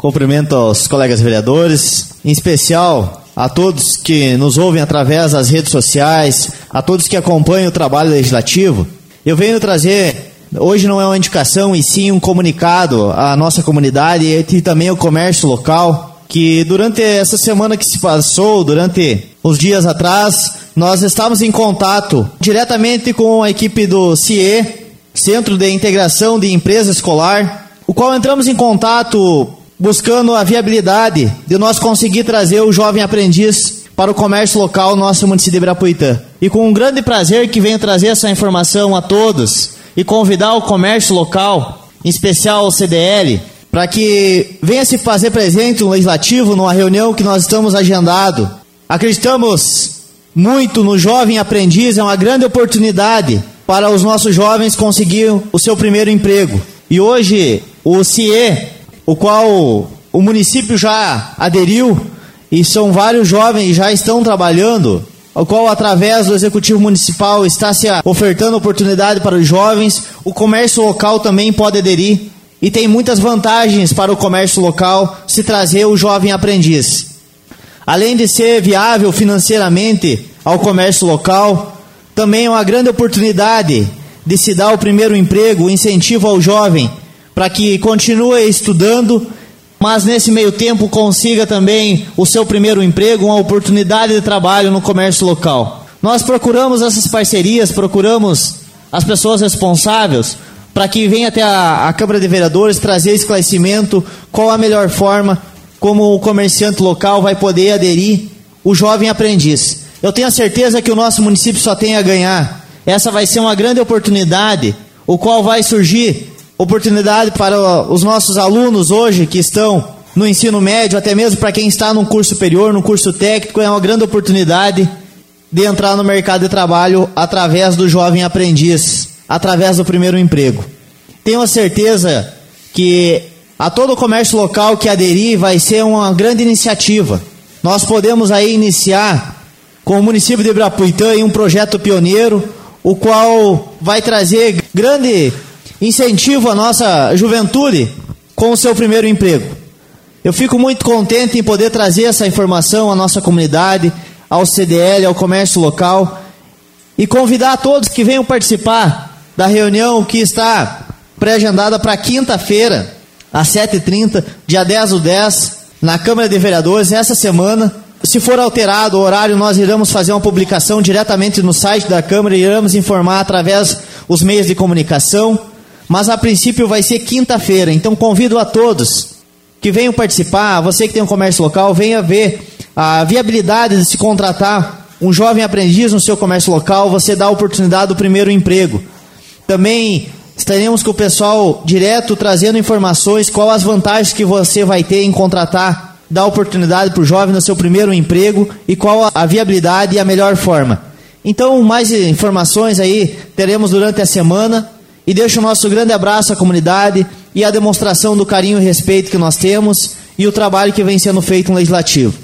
Cumprimento aos colegas vereadores, em especial a todos que nos ouvem através das redes sociais, a todos que acompanham o trabalho legislativo. Eu venho trazer, hoje não é uma indicação, e sim um comunicado à nossa comunidade e também ao comércio local, que durante essa semana que se passou, durante uns dias atrás, nós estávamos em contato diretamente com a equipe do CIE, Centro de Integração de Empresa Escolar, o qual entramos em contato buscando a viabilidade de nós conseguir trazer o jovem aprendiz para o comércio local no nosso município de Ibirapuitã. E com um grande prazer que venho trazer essa informação a todos e convidar o comércio local, em especial o CDL, para que venha se fazer presente no Legislativo, numa reunião que nós estamos agendado. Acreditamos muito no jovem aprendiz, é uma grande oportunidade para os nossos jovens conseguir o seu primeiro emprego. E hoje o CIE, o qual o município já aderiu, e são vários jovens que já estão trabalhando, o qual através do Executivo Municipal está se ofertando oportunidade para os jovens. O comércio local também pode aderir e tem muitas vantagens para o comércio local se trazer o jovem aprendiz. Além de ser viável financeiramente ao comércio local, também é uma grande oportunidade de se dar o primeiro emprego, o incentivo ao jovem, para que continue estudando, mas nesse meio tempo consiga também o seu primeiro emprego, uma oportunidade de trabalho no comércio local. Nós procuramos essas parcerias, procuramos as pessoas responsáveis para que venha até a Câmara de Vereadores trazer esclarecimento, qual a melhor forma, como o comerciante local vai poder aderir o jovem aprendiz. Eu tenho a certeza que o nosso município só tem a ganhar. Essa vai ser uma grande oportunidade, o qual vai surgir oportunidade para os nossos alunos hoje que estão no ensino médio, até mesmo para quem está no curso superior, no curso técnico, é uma grande oportunidade de entrar no mercado de trabalho através do jovem aprendiz, através do primeiro emprego. Tenho a certeza que a todo o comércio local que aderir vai ser uma grande iniciativa. Nós podemos aí iniciar com o município de Ibirapuitã em um projeto pioneiro, o qual vai trazer grande incentivo à nossa juventude com o seu primeiro emprego. Eu fico muito contente em poder trazer essa informação à nossa comunidade, ao CDL, ao comércio local, e convidar a todos que venham participar da reunião que está pré-agendada para quinta-feira, às 7h30, dia 10/10, na Câmara de Vereadores, essa semana. Se for alterado o horário, nós iremos fazer uma publicação diretamente no site da Câmara e iremos informar através dos meios de comunicação, mas a princípio vai ser quinta-feira. Então convido a todos que venham participar, você que tem um comércio local, venha ver a viabilidade de se contratar um jovem aprendiz no seu comércio local, você dá a oportunidade do primeiro emprego. Também estaremos com o pessoal direto trazendo informações, qual as vantagens que você vai ter em contratar, dar oportunidade para o jovem no seu primeiro emprego e qual a viabilidade e a melhor forma. Então, mais informações aí teremos durante a semana, e deixo o nosso grande abraço à comunidade e a demonstração do carinho e respeito que nós temos e o trabalho que vem sendo feito no Legislativo.